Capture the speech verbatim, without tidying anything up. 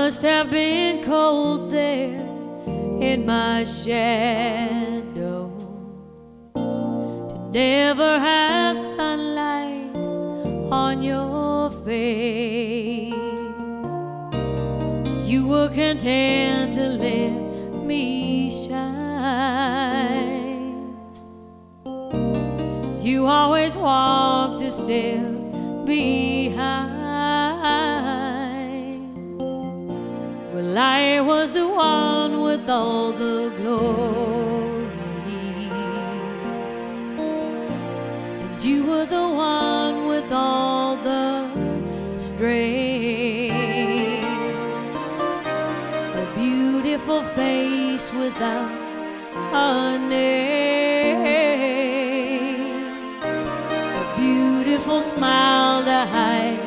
must have been cold there in my shadow, to never have sunlight on your face. You were content to let me shine. You always walked a step behind. Well, I was the one with all the glory, and you were the one with all the strength. A beautiful face without a name, a beautiful smile to hide